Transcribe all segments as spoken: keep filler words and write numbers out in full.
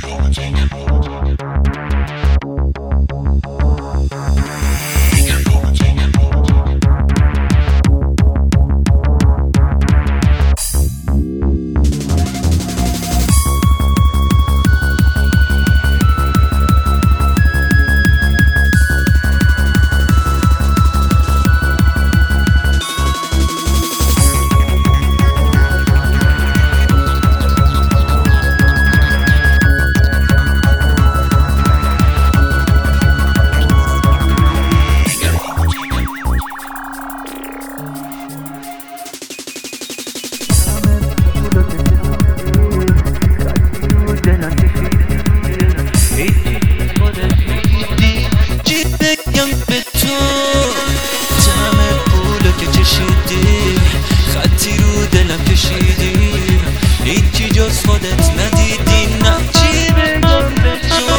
خودت ندیدی، نه چی بگم به تو.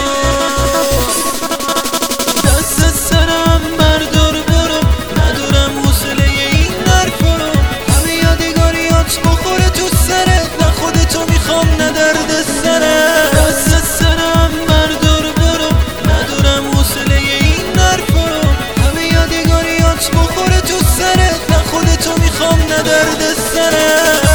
دست سرم بردار برو، ندارم حوصله این حرفا رو. همه یادگاریات بخوره تو سرت، نه خودتو میخوام نه درد سرت. دست سرم بردار برو، ندارم حوصله این حرفا رو. همه یادگاریات بخوره تو سرت، نه خودتو میخوام نه درد سرت.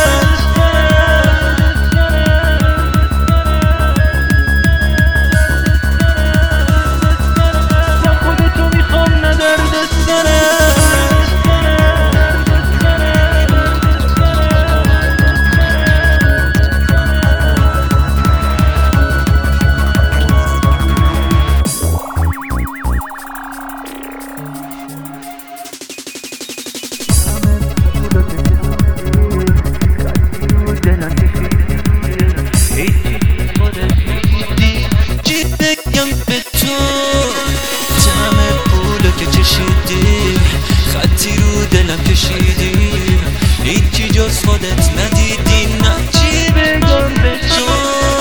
خطی رو دلم کشیدی، هیچی جز خودت ندیدی، نه چی بگم به تو.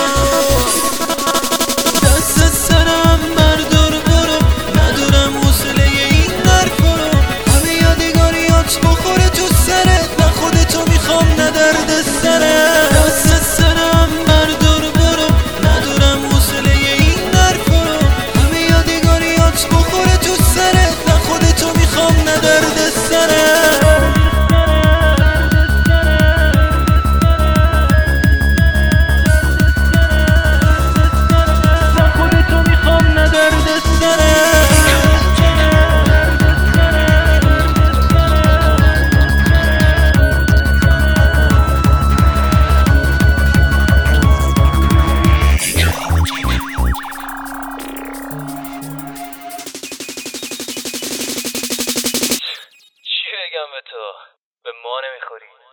دست سرم بردار برو، ندارم حوصله این حرفا رو. همه یادگاریات بخوره تو سرت، نه خودتو میخوام نه درد سرت. دست سرم بردار برو، ندارم حوصله این حرفا رو. همه یادگاریات بخوره تو سرت، نه خودتو میخوام نه درد سرت. نه خودتو میخوام نه درد سرت. چی بگم به تو؟ به ما نمیخوری.